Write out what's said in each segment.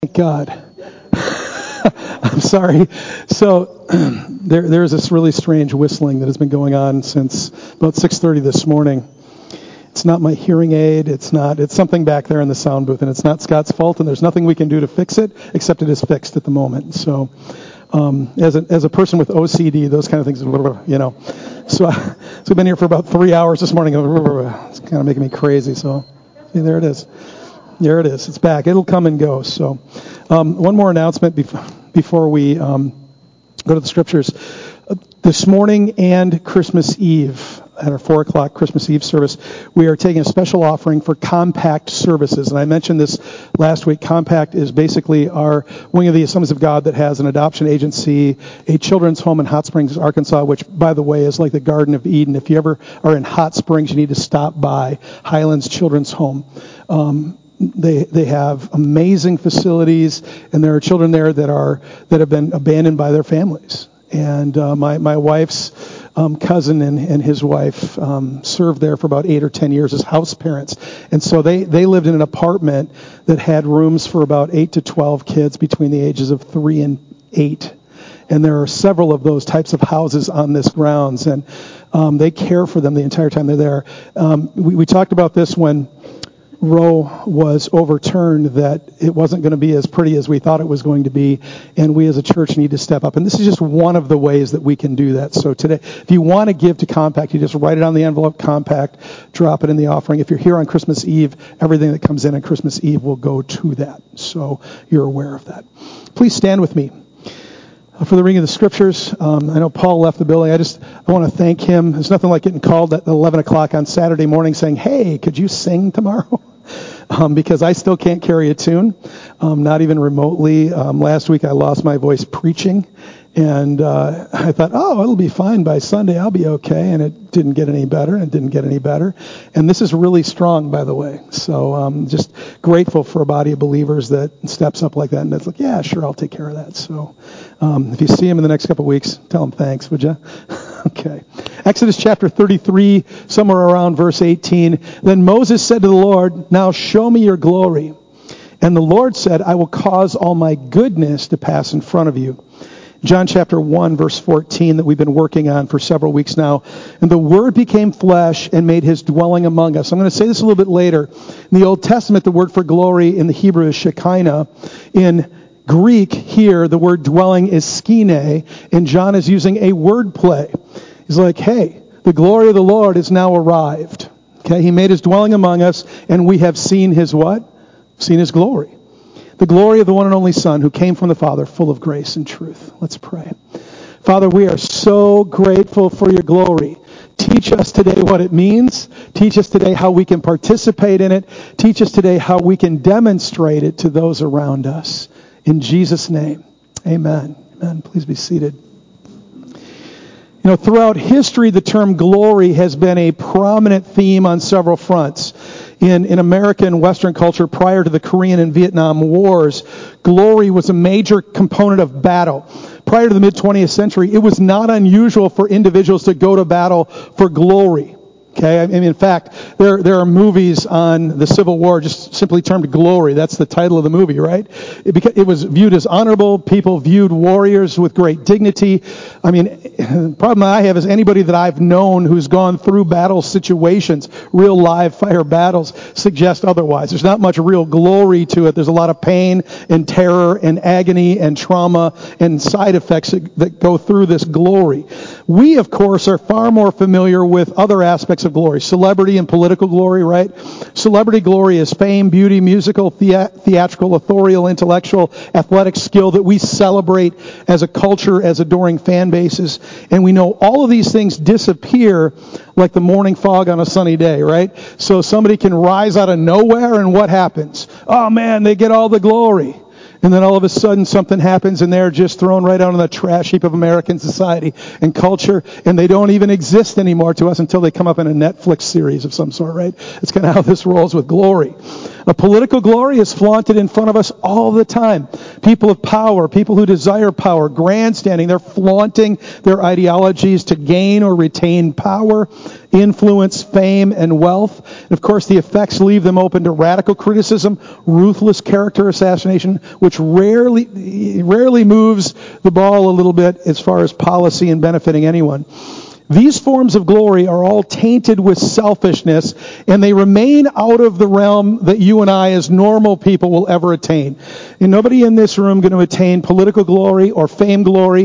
Thank God. I'm sorry. So there's this really strange whistling that has been going on since about 6:30 this morning. It's not my hearing aid. It's something back there in the sound booth, and it's not Scott's fault, and there's nothing we can do to fix it, except it is fixed at the moment. So as a person with OCD, those kind of things, So I've been here for about 3 hours this morning. It's kind of making me crazy. So see, there it is. There it is. It's back. It'll come and go. So one more announcement before we go to the scriptures. This morning and Christmas Eve, at our 4 o'clock Christmas Eve service, we are taking a special offering for Compact Services. And I mentioned this last week. Compact is basically our wing of the Assemblies of God that has an adoption agency, a children's home in Hot Springs, Arkansas, which, by the way, is like the Garden of Eden. If you ever are in Hot Springs, you need to stop by Highlands Children's Home. They have amazing facilities, and there are children there that have been abandoned by their families. And my wife's cousin and his wife served there for about 8 or 10 years as house parents. And so they lived in an apartment that had rooms for about 8 to 12 kids between the ages of 3 and 8. And there are several of those types of houses on this grounds, and they care for them the entire time they're there. We talked about this when Roe was overturned, that it wasn't going to be as pretty as we thought it was going to be, and we as a church need to step up. And this is just one of the ways that we can do that. So today, if you want to give to Compact, you just write it on the envelope, Compact, drop it in the offering. If you're here on Christmas Eve, everything that comes in on Christmas Eve will go to that. So you're aware of that. Please stand with me for the reading of the scriptures. I know Paul left the building. I want to thank him. There's nothing like getting called at 11 o'clock on Saturday morning saying, "Hey, could you sing tomorrow?" Because I still can't carry a tune, not even remotely. Last week I lost my voice preaching, and I thought, it'll be fine by Sunday. I'll be okay. And it didn't get any better, and it didn't get any better. And this is really strong, by the way. So just grateful for a body of believers that steps up like that, and it's like, yeah, sure, I'll take care of that. So if you see him in the next couple of weeks, tell him thanks, would you? Okay. Exodus chapter 33, somewhere around verse 18. Then Moses said to the Lord, "Now show me your glory." And the Lord said, "I will cause all my goodness to pass in front of you." John chapter 1, verse 14, that we've been working on for several weeks now. And the Word became flesh and made his dwelling among us. I'm going to say this a little bit later. In the Old Testament, the word for glory in the Hebrew is Shekinah. In Greek here, the word dwelling is skine, and John is using a word play. He's like, hey, the glory of the Lord is now arrived. Okay, he made his dwelling among us, and we have seen his what? Seen his glory. The glory of the one and only Son who came from the Father, full of grace and truth. Let's pray. Father, we are so grateful for your glory. Teach us today what it means. Teach us today how we can participate in it. Teach us today how we can demonstrate it to those around us. In Jesus' name, amen. Amen. Please be seated. Throughout history, the term glory has been a prominent theme on several fronts. In American Western culture prior to the Korean and Vietnam Wars, glory was a major component of battle. Prior to the mid-20th century, it was not unusual for individuals to go to battle for glory. Okay, I mean, in fact, there are movies on the Civil War just simply termed Glory. That's the title of the movie, right? It was viewed as honorable. People viewed warriors with great dignity. I mean, the problem I have is anybody that I've known who's gone through battle situations, real live fire battles, suggest otherwise. There's not much real glory to it. There's a lot of pain and terror and agony and trauma and side effects that go through this glory. We, of course, are far more familiar with other aspects of glory. Celebrity and political glory, right? Celebrity glory is fame, beauty, musical, theatrical, authorial, intellectual, athletic skill that we celebrate as a culture, as adoring fan bases. And we know all of these things disappear like the morning fog on a sunny day, right? So somebody can rise out of nowhere, and what happens? Oh man, they get all the glory. And then all of a sudden something happens and they're just thrown right out on the trash heap of American society and culture, and they don't even exist anymore to us until they come up in a Netflix series of some sort, right? It's kind of how this rolls with glory. A political glory is flaunted in front of us all the time. People of power, people who desire power, grandstanding, they're flaunting their ideologies to gain or retain power. influence, fame, and wealth. And of course, the effects leave them open to radical criticism, ruthless character assassination, which rarely moves the ball a little bit as far as policy and benefiting anyone. These forms of glory are all tainted with selfishness, and they remain out of the realm that you and I as normal people will ever attain. And nobody in this room going to attain political glory or fame glory.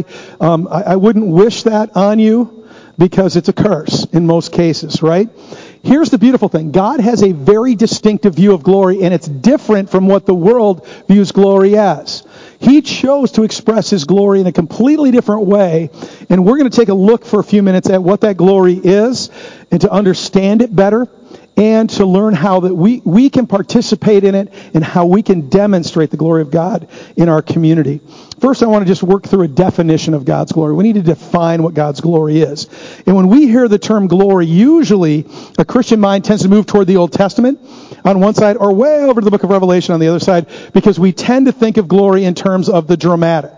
I wouldn't wish that on you because it's a curse in most cases, right? Here's the beautiful thing. God has a very distinctive view of glory, and it's different from what the world views glory as. He chose to express his glory in a completely different way, and we're going to take a look for a few minutes at what that glory is and to understand it better and to learn how that we can participate in it and how we can demonstrate the glory of God in our community. First, I want to just work through a definition of God's glory. We need to define what God's glory is. And when we hear the term glory, usually a Christian mind tends to move toward the Old Testament on one side or way over to the book of Revelation on the other side, because we tend to think of glory in terms of the dramatic.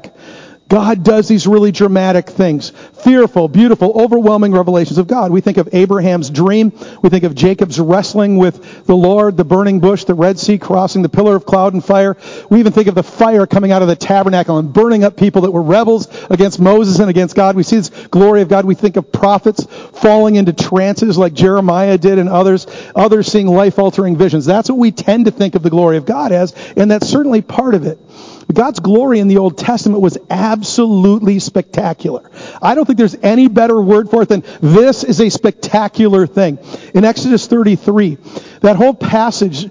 God does these really dramatic things. Fearful, beautiful, overwhelming revelations of God. We think of Abraham's dream. We think of Jacob's wrestling with the Lord, the burning bush, the Red Sea crossing, the pillar of cloud and fire. We even think of the fire coming out of the tabernacle and burning up people that were rebels against Moses and against God. We see this glory of God. We think of prophets falling into trances like Jeremiah did and others seeing life-altering visions. That's what we tend to think of the glory of God as, and that's certainly part of it. God's glory in the Old Testament was absolutely spectacular. I don't think there's any better word for it than this is a spectacular thing. In Exodus 33, that whole passage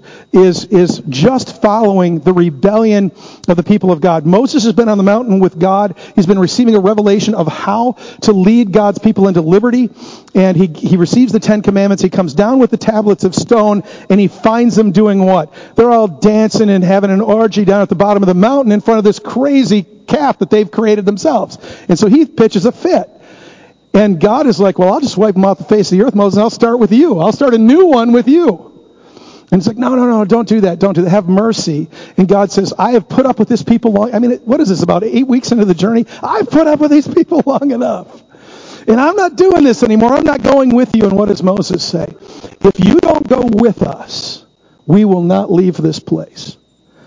is just following the rebellion of the people of God. Moses has been on the mountain with God. He's been receiving a revelation of how to lead God's people into liberty. And he receives the Ten Commandments. He comes down with the tablets of stone, and he finds them doing what? They're all dancing and having an orgy down at the bottom of the mountain in front of this crazy calf that they've created themselves. And so he pitches a fit. And God is like, well, I'll just wipe them off the face of the earth, Moses, and I'll start with you. I'll start a new one with you. And it's like, no, don't do that. Don't do that. Have mercy. And God says, I have put up with this people long. I mean, what is this, about 8 weeks into the journey? I've put up with these people long enough. And I'm not doing this anymore. I'm not going with you. And what does Moses say? If you don't go with us, we will not leave this place.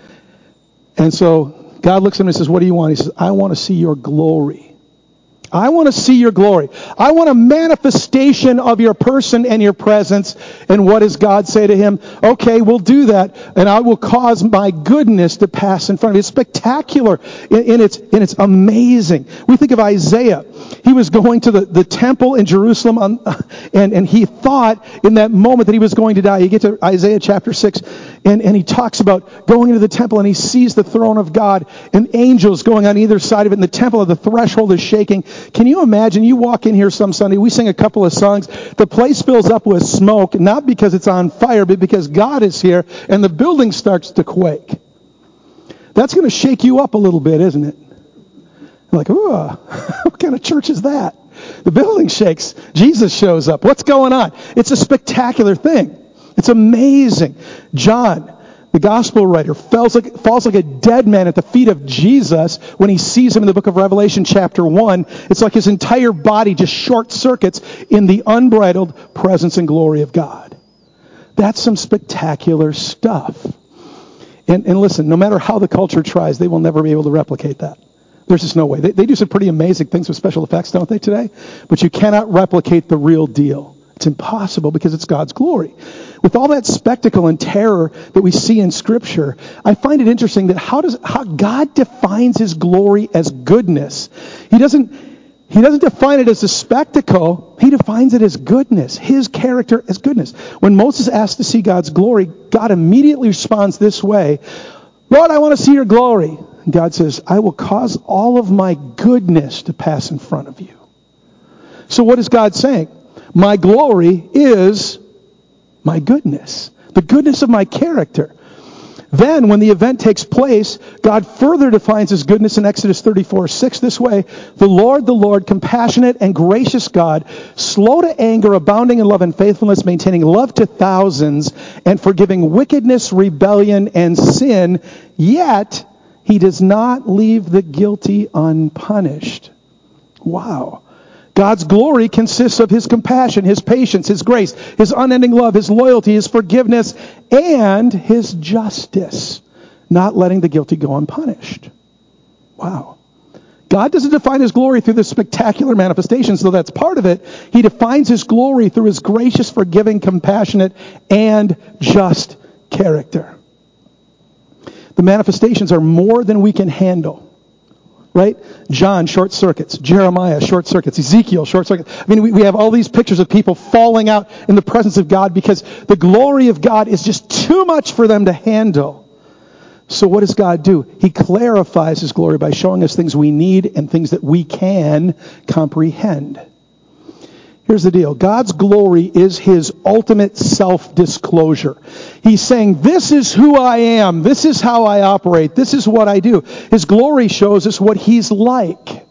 And so God looks at him and says, what do you want? He says, I want to see your glory. I want to see your glory. I want a manifestation of your person and your presence. And what does God say to him? Okay, we'll do that, and I will cause my goodness to pass in front of you. It's spectacular, and it's amazing. We think of Isaiah. He was going to the temple in Jerusalem, and he thought in that moment that he was going to die. You get to Isaiah chapter 6, and he talks about going into the temple, and he sees the throne of God and angels going on either side of it, and the temple, the threshold is shaking. Can you imagine? You walk in here some Sunday, we sing a couple of songs, the place fills up with smoke, not because it's on fire, but because God is here, and the building starts to quake. That's going to shake you up a little bit, isn't it? Like, ooh, what kind of church is that? The building shakes. Jesus shows up. What's going on? It's a spectacular thing. It's amazing. John, the gospel writer, falls like a dead man at the feet of Jesus when he sees him in the book of Revelation chapter 1. It's like his entire body just short circuits in the unbridled presence and glory of God. That's some spectacular stuff. And listen, no matter how the culture tries, they will never be able to replicate that. There's just no way. They do some pretty amazing things with special effects, don't they, today? But you cannot replicate the real deal. It's impossible because it's God's glory. With all that spectacle and terror that we see in Scripture, I find it interesting that how God defines his glory as goodness. He doesn't define it as a spectacle. He defines it as goodness, his character as goodness. When Moses asks to see God's glory, God immediately responds this way, Lord, I want to see your glory. And God says, I will cause all of my goodness to pass in front of you. So what is God saying? My glory is my goodness, the goodness of my character. Then, when the event takes place, God further defines his goodness in Exodus 34:6 this way, the Lord, compassionate and gracious God, slow to anger, abounding in love and faithfulness, maintaining love to thousands, and forgiving wickedness, rebellion, and sin, yet he does not leave the guilty unpunished. Wow. God's glory consists of his compassion, his patience, his grace, his unending love, his loyalty, his forgiveness, and his justice, not letting the guilty go unpunished. Wow. God doesn't define his glory through the spectacular manifestations, though that's part of it. He defines his glory through his gracious, forgiving, compassionate, and just character. The manifestations are more than we can handle. Right? John, short circuits. Jeremiah, short circuits. Ezekiel, short circuits. I mean, we have all these pictures of people falling out in the presence of God because the glory of God is just too much for them to handle. So what does God do? He clarifies his glory by showing us things we need and things that we can comprehend. Here's the deal. God's glory is his ultimate self-disclosure. He's saying, this is who I am. This is how I operate. This is what I do. His glory shows us what he's like.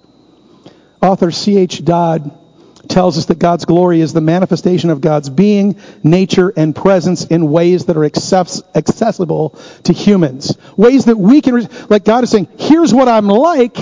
Author C.H. Dodd tells us that God's glory is the manifestation of God's being, nature, and presence in ways that are accessible to humans. Ways that we can, like God is saying, here's what I'm like.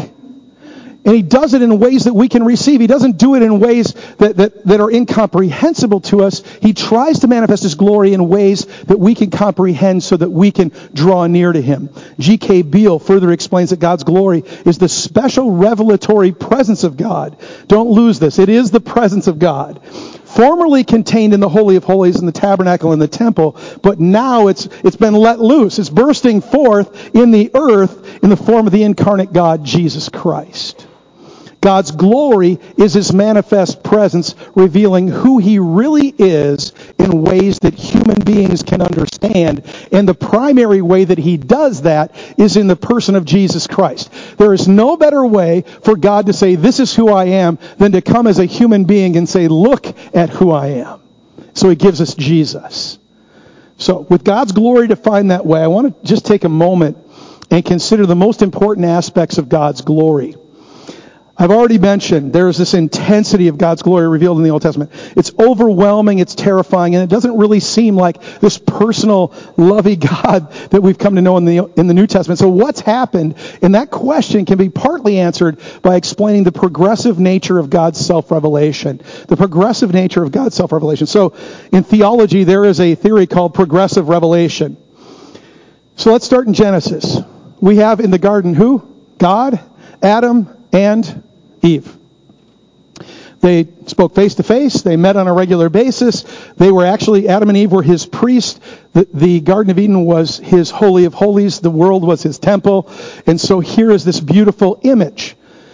And he does it in ways that we can receive. He doesn't do it in ways that are incomprehensible to us. He tries to manifest his glory in ways that we can comprehend so that we can draw near to him. G.K. Beale further explains that God's glory is the special revelatory presence of God. Don't lose this. It is the presence of God. Formerly contained in the Holy of Holies in the tabernacle and the temple, but now it's been let loose. It's bursting forth in the earth in the form of the incarnate God, Jesus Christ. God's glory is his manifest presence, revealing who he really is in ways that human beings can understand. And the primary way that he does that is in the person of Jesus Christ. There is no better way for God to say, this is who I am, than to come as a human being and say, look at who I am. So he gives us Jesus. So with God's glory defined that way, I want to just take a moment and consider the most important aspects of God's glory. I've already mentioned there's this intensity of God's glory revealed in the Old Testament. It's overwhelming, it's terrifying, and it doesn't really seem like this personal, lovey God that we've come to know in the New Testament. So what's happened? And that question can be partly answered by explaining the progressive nature of God's self-revelation. The progressive nature of God's self-revelation. So in theology, there is a theory called progressive revelation. So let's start in Genesis. We have in the garden who? God, Adam, and Eve. They spoke face to face. They met on a regular basis. Adam and Eve were his priests. The Garden of Eden was his holy of holies. The world was his temple. And so here is this beautiful image.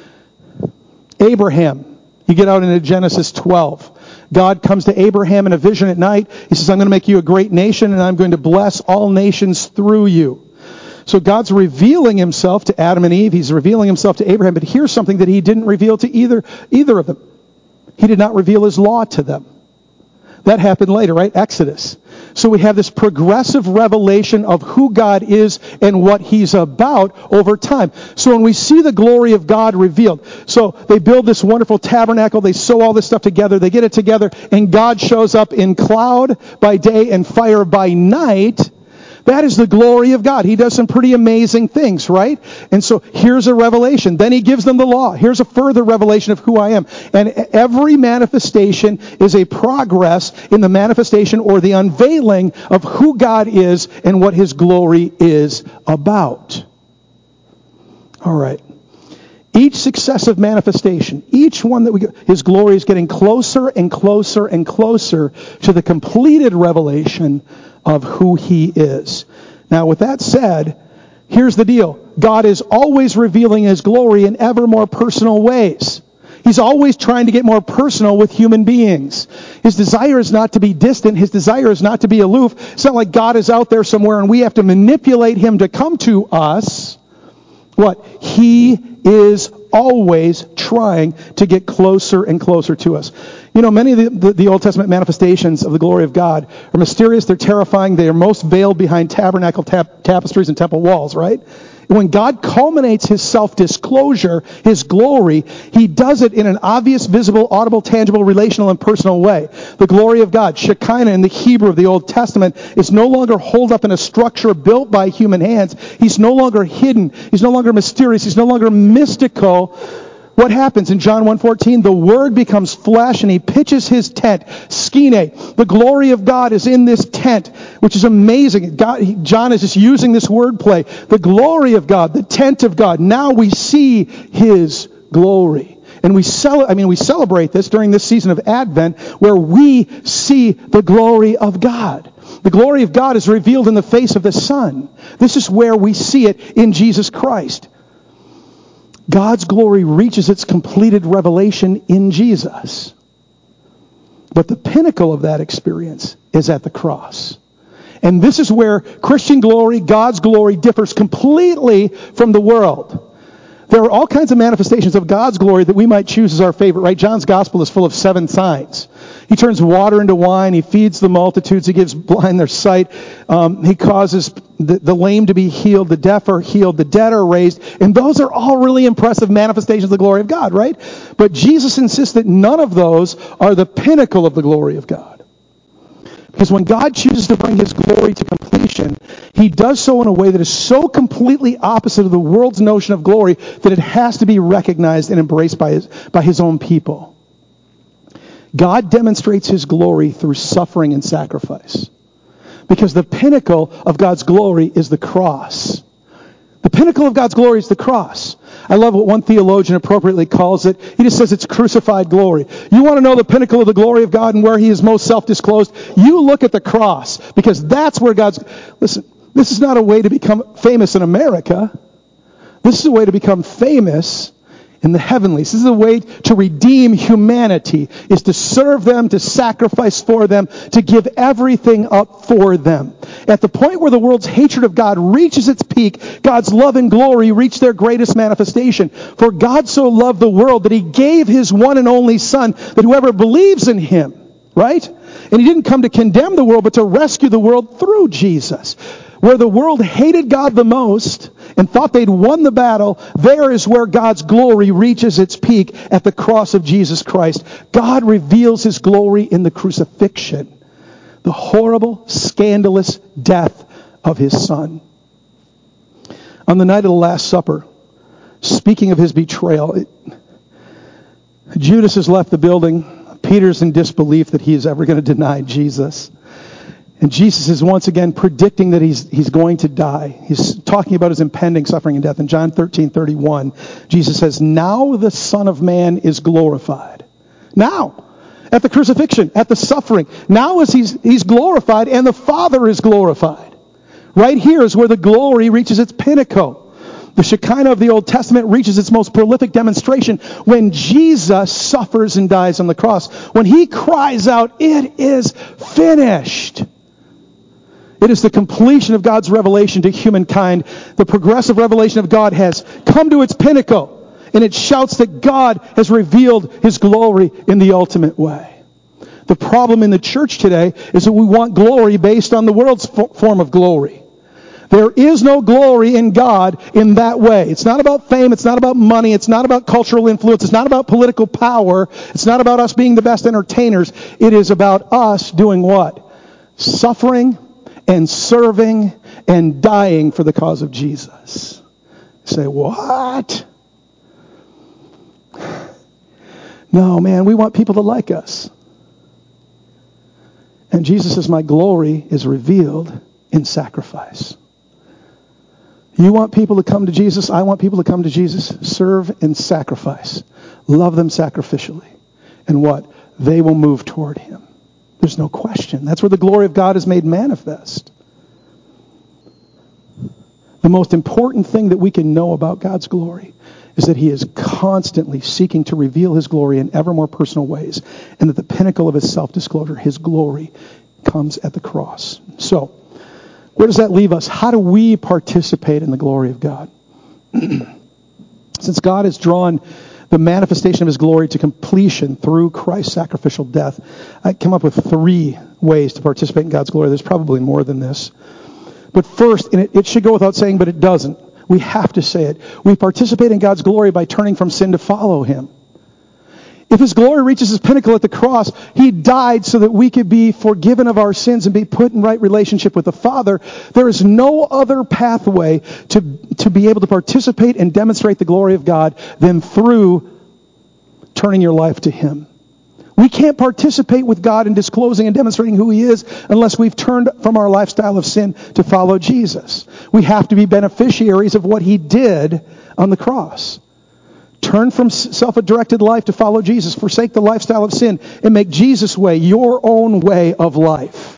Abraham. You get out into Genesis 12. God comes to Abraham in a vision at night. He says, I'm going to make you a great nation, and I'm going to bless all nations through you. So God's revealing himself to Adam and Eve. He's revealing himself to Abraham. But here's something that he didn't reveal to either of them. He did not reveal his law to them. That happened later, right? Exodus. So we have this progressive revelation of who God is and what he's about over time. So when we see the glory of God revealed, so they build this wonderful tabernacle, they sew all this stuff together, they get it together, and God shows up in cloud by day and fire by night. That is the glory of God. He does some pretty amazing things, right? And so here's a revelation. Then he gives them the law. Here's a further revelation of who I am. And every manifestation is a progress in the manifestation or the unveiling of who God is and what his glory is about. All right. Each successive manifestation, each one that his glory is getting closer and closer and closer to the completed revelation of who he is. Now, with that said, here's the deal. God is always revealing his glory in ever more personal ways. He's always trying to get more personal with human beings. His desire is not to be distant. His desire is not to be aloof. It's not like God is out there somewhere and we have to manipulate him to come to us. What? He is always trying to get closer and closer to us. You know, many of the Old Testament manifestations of the glory of God are mysterious, they're terrifying, they are most veiled behind tabernacle tapestries and temple walls, right? And when God culminates his self-disclosure, his glory, he does it in an obvious, visible, audible, tangible, relational, and personal way. The glory of God, Shekinah in the Hebrew of the Old Testament, is no longer holed up in a structure built by human hands. He's no longer hidden. He's no longer mysterious. He's no longer mystical. what happens in John 1:14? The Word becomes flesh and he pitches his tent. Skene. The glory of God is in this tent, which is amazing. John is just using this wordplay. The glory of God, the tent of God. Now we see his glory. And we celebrate this during this season of Advent where we see the glory of God. The glory of God is revealed in the face of the Son. This is where we see it in Jesus Christ. God's glory reaches its completed revelation in Jesus. But the pinnacle of that experience is at the cross. And this is where Christian glory, God's glory, differs completely from the world. There are all kinds of manifestations of God's glory that we might choose as our favorite, right? John's gospel is full of 7 signs. He turns water into wine. He feeds the multitudes. He gives blind their sight. He causes the lame to be healed. The deaf are healed. The dead are raised. And those are all really impressive manifestations of the glory of God, right? But Jesus insists that none of those are the pinnacle of the glory of God. Because when God chooses to bring his glory to completion, he does so in a way that is so completely opposite of the world's notion of glory that it has to be recognized and embraced by his own people. God demonstrates his glory through suffering and sacrifice. Because the pinnacle of God's glory is the cross. The pinnacle of God's glory is the cross. I love what one theologian appropriately calls it. He just says it's crucified glory. You want to know the pinnacle of the glory of God and where he is most self-disclosed? You look at the cross, because that's where God's... Listen, this is not a way to become famous in America. This is a way to become famous in the heavenlies. This is a way to redeem humanity, is to serve them, to sacrifice for them, to give everything up for them. At the point where the world's hatred of God reaches its peak, God's love and glory reach their greatest manifestation. For God so loved the world that he gave his one and only Son, that whoever believes in him, right? And he didn't come to condemn the world, but to rescue the world through Jesus. Where the world hated God the most and thought they'd won the battle, there is where God's glory reaches its peak, at the cross of Jesus Christ. God reveals his glory in the crucifixion, the horrible, scandalous death of his Son. On the night of the Last Supper, speaking of his betrayal, Judas has left the building. Peter's in disbelief that he is ever going to deny Jesus. And Jesus is once again predicting that he's going to die. He's talking about his impending suffering and death. In John 13:31, Jesus says, "Now the Son of Man is glorified." Now, at the crucifixion, at the suffering. Now as he's glorified, and the Father is glorified. Right here is where the glory reaches its pinnacle. The Shekinah of the Old Testament reaches its most prolific demonstration when Jesus suffers and dies on the cross. When he cries out, "It is finished." It is the completion of God's revelation to humankind. The progressive revelation of God has come to its pinnacle, and it shouts that God has revealed his glory in the ultimate way. The problem in the church today is that we want glory based on the world's form of glory. There is no glory in God in that way. It's not about fame. It's not about money. It's not about cultural influence. It's not about political power. It's not about us being the best entertainers. It is about us doing what? Suffering and serving and dying for the cause of Jesus. You say, what? No, man, we want people to like us. And Jesus says, my glory is revealed in sacrifice. You want people to come to Jesus? I want people to come to Jesus. Serve and sacrifice. Love them sacrificially. And what? They will move toward him. There's no question. That's where the glory of God is made manifest. The most important thing that we can know about God's glory is that he is constantly seeking to reveal his glory in ever more personal ways, and that the pinnacle of his self-disclosure, his glory, comes at the cross. So, where does that leave us? How do we participate in the glory of God? Since God has drawn the manifestation of his glory to completion through Christ's sacrificial death, I come up with 3 ways to participate in God's glory. There's probably more than this. But first, and it should go without saying, but it doesn't. We have to say it. We participate in God's glory by turning from sin to follow him. If his glory reaches its pinnacle at the cross, he died so that we could be forgiven of our sins and be put in right relationship with the Father. There is no other pathway to be able to participate and demonstrate the glory of God than through turning your life to Him. We can't participate with God in disclosing and demonstrating who He is unless we've turned from our lifestyle of sin to follow Jesus. We have to be beneficiaries of what He did on the cross. Turn from self-directed life to follow Jesus. Forsake the lifestyle of sin and make Jesus' way your own way of life.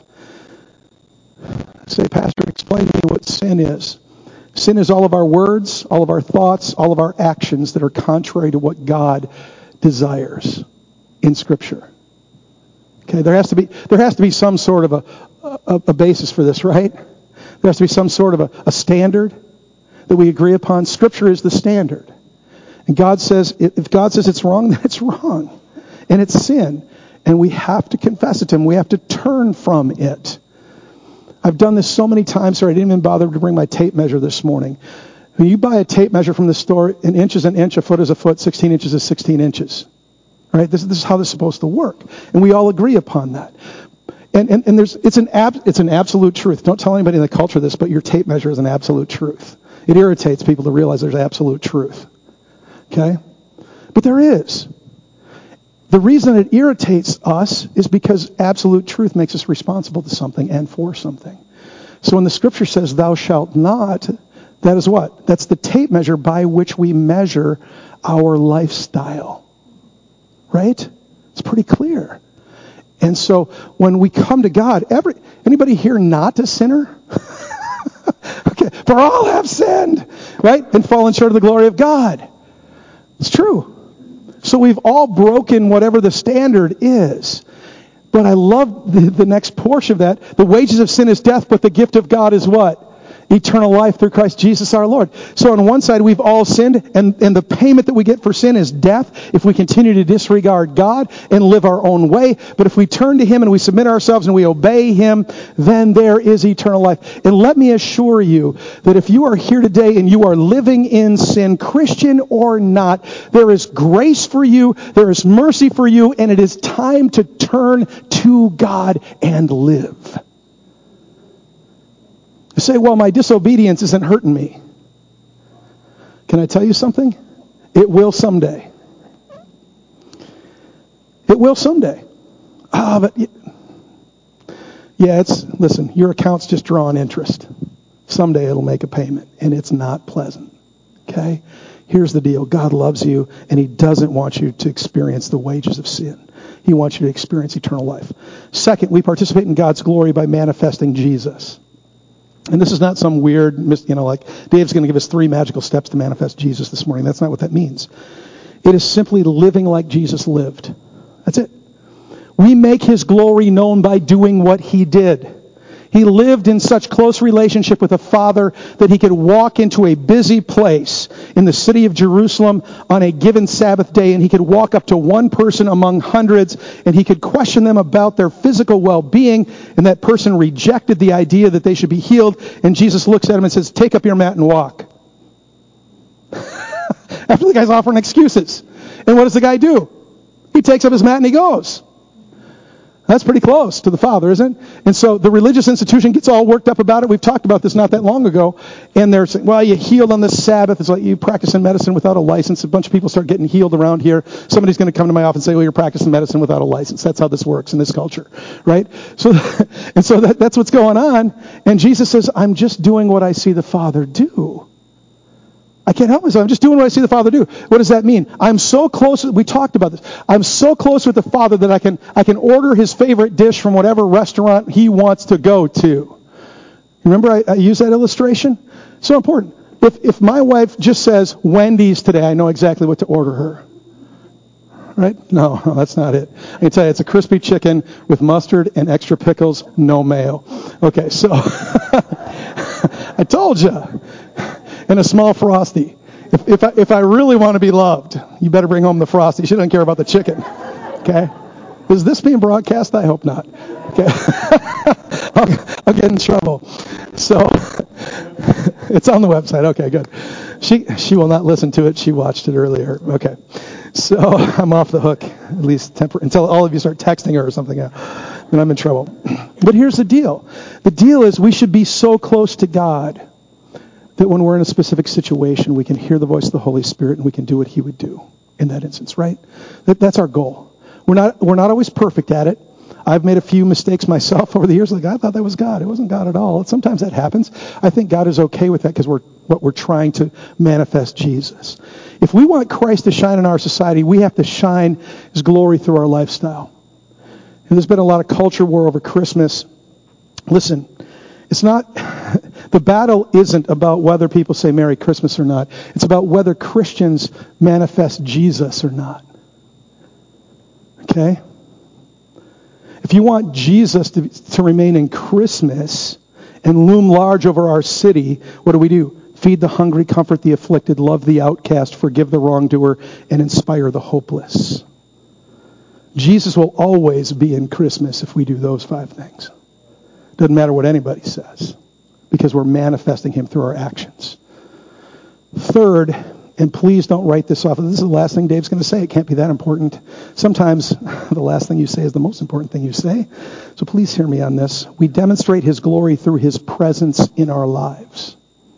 Say, Pastor, explain to me what sin is. Sin is all of our words, all of our thoughts, all of our actions that are contrary to what God desires in Scripture. Okay, there has to be some sort of a basis for this, right? There has to be some sort of a standard that we agree upon. Scripture is the standard. And God says, if God says it's wrong, then it's wrong. And it's sin. And we have to confess it to Him. We have to turn from it. I've done this so many times, sir, I didn't even bother to bring my tape measure this morning. When you buy a tape measure from the store, an inch is an inch, a foot is a foot, 16 inches is 16 inches. Right? This is how this is supposed to work. And we all agree upon that. And it's an absolute truth. Don't tell anybody in the culture this, but your tape measure is an absolute truth. It irritates people to realize there's absolute truth. Okay? But there is. The reason it irritates us is because absolute truth makes us responsible to something and for something. So when the Scripture says, thou shalt not, that is what? That's the tape measure by which we measure our lifestyle. Right? It's pretty clear. And so when we come to God, anybody here not a sinner? Okay, for all have sinned, right? And fallen short of the glory of God. It's true. So we've all broken whatever the standard is. But I love the next portion of that. The wages of sin is death, but the gift of God is what? Eternal life through Christ Jesus our Lord. So on one side, we've all sinned, and the payment that we get for sin is death if we continue to disregard God and live our own way. But if we turn to Him and we submit ourselves and we obey Him, then there is eternal life. And let me assure you that if you are here today and you are living in sin, Christian or not, there is grace for you, there is mercy for you, and it is time to turn to God and live. You say, well, my disobedience isn't hurting me. Can I tell you something? It will someday. It will someday. Listen, your account's just drawing interest. Someday it'll make a payment, and it's not pleasant. Okay? Here's the deal. God loves you, and He doesn't want you to experience the wages of sin. He wants you to experience eternal life. Second, we participate in God's glory by manifesting Jesus. And this is not some weird, like Dave's going to give us 3 magical steps to manifest Jesus this morning. That's not what that means. It is simply living like Jesus lived. That's it. We make His glory known by doing what He did. He lived in such close relationship with the Father that He could walk into a busy place in the city of Jerusalem on a given Sabbath day, and He could walk up to one person among hundreds, and He could question them about their physical well-being, and that person rejected the idea that they should be healed, and Jesus looks at him and says, take up your mat and walk. After the guy's offering excuses. And what does the guy do? He takes up his mat and he goes. That's pretty close to the Father, isn't it? And so the religious institution gets all worked up about it. We've talked about this not that long ago. And they're saying, well, you healed on the Sabbath. It's like you practicing medicine without a license. A bunch of people start getting healed around here. Somebody's going to come to my office and say, well, you're practicing medicine without a license. That's how this works in this culture, right? So that's what's going on. And Jesus says, I'm just doing what I see the Father do. I can't help myself. I'm just doing what I see the Father do. What does that mean? I'm so close. We talked about this. I'm so close with the Father that I can order His favorite dish from whatever restaurant He wants to go to. Remember I used that illustration? So important. If my wife just says Wendy's today, I know exactly what to order her. Right? No, that's not it. I can tell you, it's a crispy chicken with mustard and extra pickles, no mayo. Okay, so I told you. And a small Frosty. If I really want to be loved, you better bring home the Frosty. She doesn't care about the chicken. Okay? Is this being broadcast? I hope not. Okay. I'll get in trouble. So it's on the website. Okay, good. She will not listen to it. She watched it earlier. Okay. So I'm off the hook, at least until all of you start texting her or something. Then I'm in trouble. But here's the deal. The deal is we should be so close to God that when we're in a specific situation, we can hear the voice of the Holy Spirit and we can do what He would do. in that instance, right? That's our goal. We're not always perfect at it. I've made a few mistakes myself over the years. Like, I thought that was God. It wasn't God at all. Sometimes that happens. I think God is okay with that because we're trying to manifest Jesus. If we want Christ to shine in our society, we have to shine His glory through our lifestyle. And there's been a lot of culture war over Christmas. Listen, it's not, the battle isn't about whether people say Merry Christmas or not. It's about whether Christians manifest Jesus or not. Okay? If you want Jesus to remain in Christmas and loom large over our city, what do? Feed the hungry, comfort the afflicted, love the outcast, forgive the wrongdoer, and inspire the hopeless. Jesus will always be in Christmas if we do those 5 things. Doesn't matter what anybody says, because we're manifesting Him through our actions. Third, and please don't write this off. This is the last thing Dave's going to say. It can't be that important. Sometimes the last thing you say is the most important thing you say. So please hear me on this. We demonstrate His glory through His presence in our lives.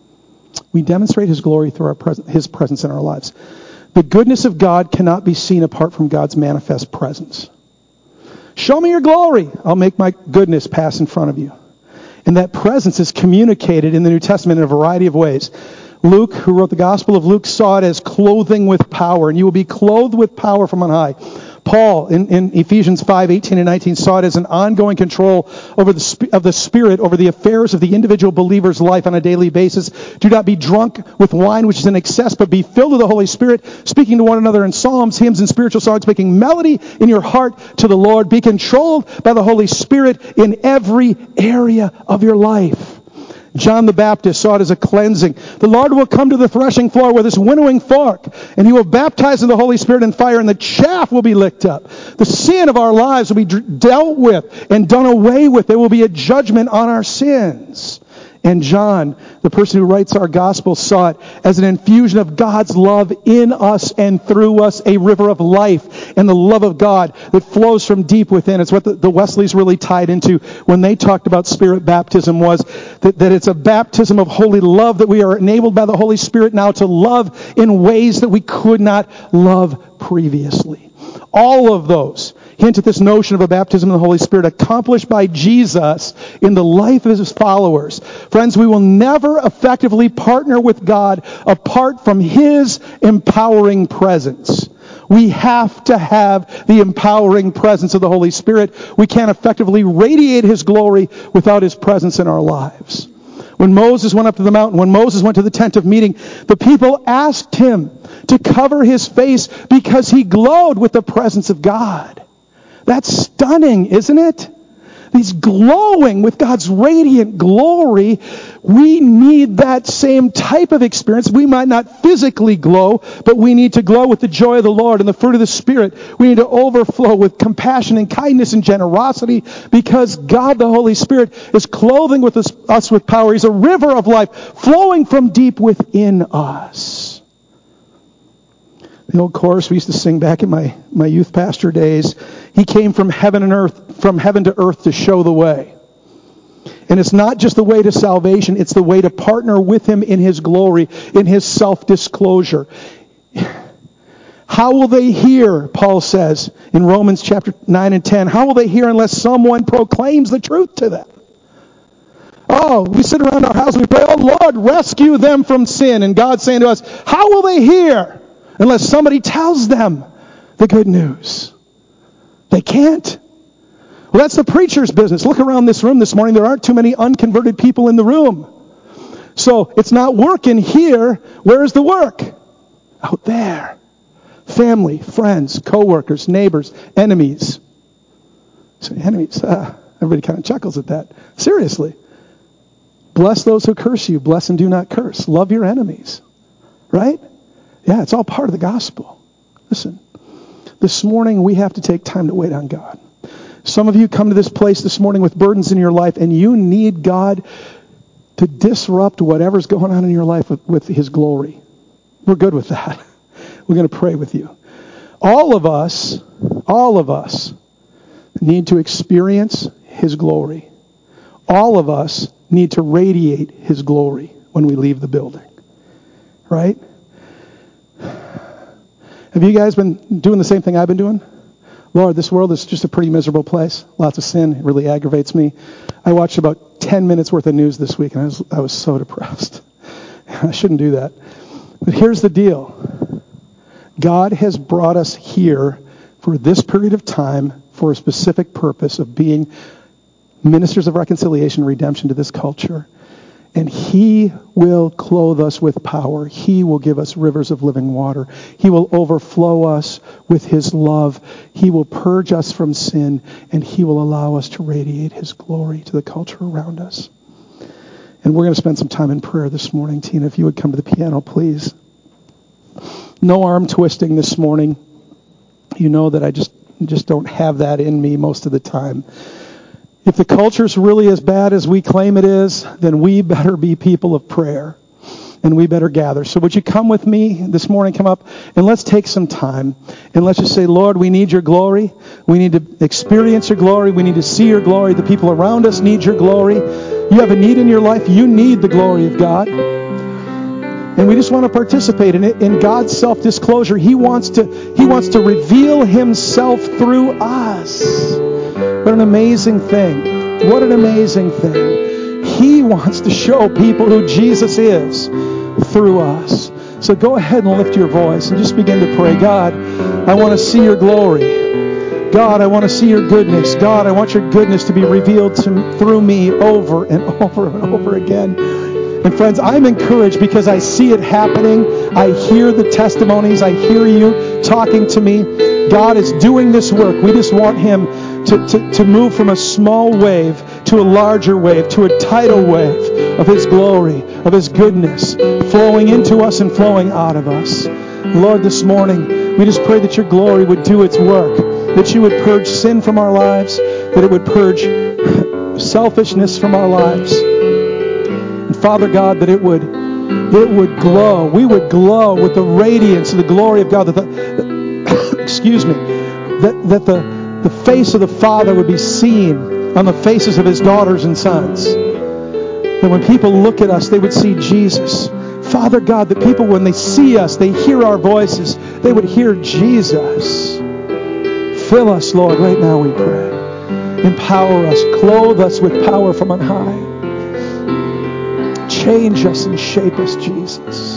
We demonstrate His glory through His presence in our lives. The goodness of God cannot be seen apart from God's manifest presence. Show me your glory. I'll make my goodness pass in front of you. And that presence is communicated in the New Testament in a variety of ways. Luke, who wrote the Gospel of Luke, saw it as clothing with power. And you will be clothed with power from on high. Paul, in Ephesians 5:18 and 19, saw it as an ongoing control of the Spirit over the affairs of the individual believer's life on a daily basis. Do not be drunk with wine, which is in excess, but be filled with the Holy Spirit, speaking to one another in psalms, hymns, and spiritual songs, making melody in your heart to the Lord. Be controlled by the Holy Spirit in every area of your life. John the Baptist saw it as a cleansing. The Lord will come to the threshing floor with his winnowing fork, and He will baptize in the Holy Spirit and fire, and the chaff will be licked up. The sin of our lives will be dealt with and done away with. There will be a judgment on our sins. And John, the person who writes our gospel, saw it as an infusion of God's love in us and through us, a river of life and the love of God that flows from deep within. It's what the Wesleys really tied into when they talked about Spirit baptism, was that it's a baptism of holy love, that we are enabled by the Holy Spirit now to love in ways that we could not love previously. All of those hint at this notion of a baptism in the Holy Spirit accomplished by Jesus in the life of His followers. Friends, we will never effectively partner with God apart from His empowering presence. We have to have the empowering presence of the Holy Spirit. We can't effectively radiate His glory without His presence in our lives. When Moses went up to the mountain, when Moses went to the tent of meeting, the people asked him to cover his face because he glowed with the presence of God. That's stunning, isn't it? He's glowing with God's radiant glory. We need that same type of experience. We might not physically glow, but we need to glow with the joy of the Lord and the fruit of the Spirit. We need to overflow with compassion and kindness and generosity because God, the Holy Spirit, is clothing with us with power. He's a river of life flowing from deep within us. The old chorus we used to sing back in my youth pastor days, He came from heaven to earth to show the way. And it's not just the way to salvation, it's the way to partner with Him in His glory, in His self-disclosure. How will they hear, Paul says in Romans chapter 9 and 10, how will they hear unless someone proclaims the truth to them? Oh, we sit around our house and we pray, oh Lord, rescue them from sin. And God's saying to us, how will they hear unless somebody tells them the good news? They can't. Well, that's the preacher's business. Look around this room this morning. There aren't too many unconverted people in the room. So it's not working here. Where's the work? Out there. Family, friends, co-workers, neighbors, enemies. So enemies. Everybody kind of chuckles at that. Seriously. Bless those who curse you. Bless and do not curse. Love your enemies. Right? Yeah, it's all part of the gospel. Listen. This morning, we have to take time to wait on God. Some of you come to this place this morning with burdens in your life, and you need God to disrupt whatever's going on in your life with His glory. We're good with that. We're going to pray with you. All of us need to experience His glory. All of us need to radiate His glory when we leave the building. Right? Have you guys been doing the same thing I've been doing? Lord, this world is just a pretty miserable place. Lots of sin. It really aggravates me. I watched about 10 minutes worth of news this week, and I was so depressed. I shouldn't do that. But here's the deal. God has brought us here for this period of time for a specific purpose of being ministers of reconciliation and redemption to this culture. And he will clothe us with power. He will give us rivers of living water. He will overflow us with his love. He will purge us from sin, and he will allow us to radiate his glory to the culture around us. And we're going to spend some time in prayer this morning. Tina, if you would come to the piano, please. No arm twisting this morning. You know that I just don't have that in me most of the time. If the culture's really as bad as we claim it is, then we better be people of prayer, and we better gather. So would you come with me this morning, come up, and let's take some time, and let's just say, Lord, we need your glory. We need to experience your glory. We need to see your glory. The people around us need your glory. You have a need in your life. You need the glory of God. And we just want to participate in it. In God's self-disclosure, he wants to reveal himself through us. What an amazing thing. What an amazing thing. He wants to show people who Jesus is through us. So go ahead and lift your voice and just begin to pray. God, I want to see your glory. God, I want to see your goodness. God, I want your goodness to be revealed through me over and over and over again. And friends, I'm encouraged because I see it happening. I hear the testimonies. I hear you talking to me. God is doing this work. We just want him to move from a small wave to a larger wave, to a tidal wave of his glory, of his goodness, flowing into us and flowing out of us. Lord, this morning, we just pray that your glory would do its work, that you would purge sin from our lives, that it would purge selfishness from our lives. And Father God, that it would glow. We would glow with the radiance of the glory of God. That the face of the Father would be seen on the faces of his daughters and sons. That when people look at us, they would see Jesus. Father God, that people, when they see us, they hear our voices, they would hear Jesus. Fill us, Lord, right now, we pray. Empower us. Clothe us with power from on high. Change us and shape us, Jesus.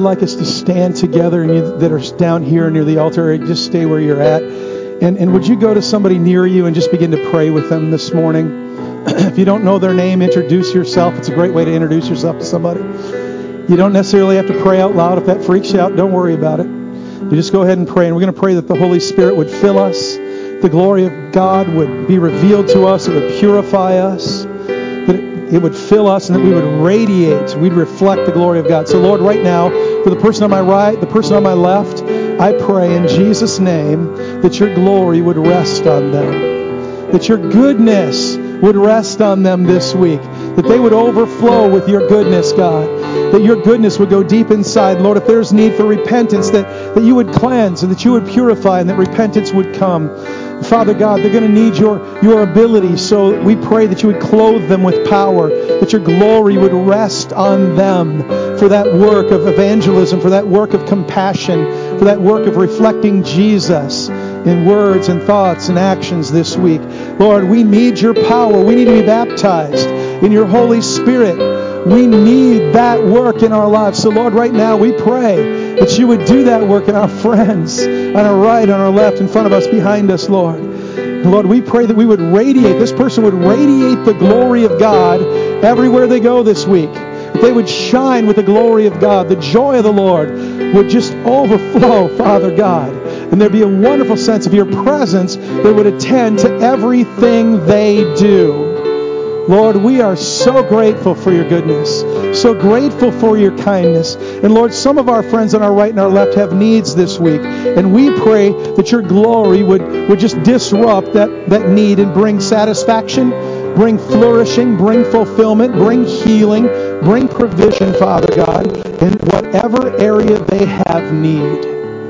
I'd like us to stand together, and you that are down here near the altar, just stay where you're at. And would you go to somebody near you and just begin to pray with them this morning? If you don't know their name, introduce yourself. It's a great way to introduce yourself to somebody. You don't necessarily have to pray out loud. If that freaks you out, don't worry about it. You just go ahead and pray. And we're going to pray that the Holy Spirit would fill us, the glory of God would be revealed to us, it would purify us, that it would fill us, and that we would radiate, we'd reflect the glory of God. So Lord, right now, for the person on my right, the person on my left, I pray in Jesus' name that your glory would rest on them, that your goodness would rest on them this week, that they would overflow with your goodness, God, that your goodness would go deep inside. Lord, if there's need for repentance, that you would cleanse and that you would purify and that repentance would come. Father God, they're going to need your ability, so we pray that you would clothe them with power, that your glory would rest on them for that work of evangelism, for that work of compassion, for that work of reflecting Jesus in words and thoughts and actions this week. Lord, we need your power. We need to be baptized in your Holy Spirit. We need that work in our lives. So Lord, right now we pray that you would do that work in our friends, on our right, on our left, in front of us, behind us, Lord. Lord, we pray that we would radiate, this person would radiate the glory of God everywhere they go this week. That they would shine with the glory of God. The joy of the Lord would just overflow, Father God. And there'd be a wonderful sense of your presence that would attend to everything they do. Lord, we are so grateful for your goodness, so grateful for your kindness. And Lord, some of our friends on our right and our left have needs this week. And we pray that your glory would just disrupt that need and bring satisfaction, bring flourishing, bring fulfillment, bring healing, bring provision, Father God, in whatever area they have need.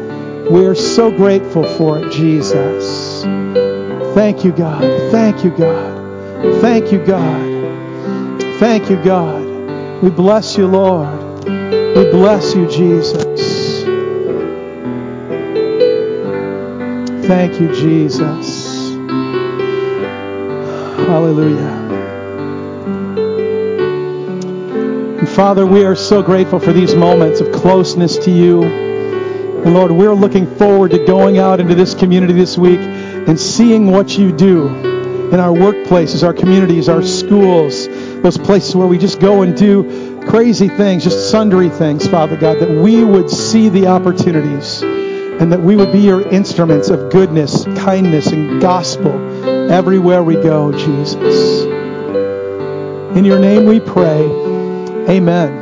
We are so grateful for it, Jesus. Thank you, God. Thank you, God. Thank you, God. Thank you, God. We bless you, Lord. We bless you, Jesus. Thank you, Jesus. Hallelujah. And Father, we are so grateful for these moments of closeness to you. And Lord, we're looking forward to going out into this community this week and seeing what you do in our workplaces, our communities, our schools, those places where we just go and do crazy things, just sundry things, Father God, that we would see the opportunities and that we would be your instruments of goodness, kindness, and gospel everywhere we go, Jesus. In your name we pray. Amen.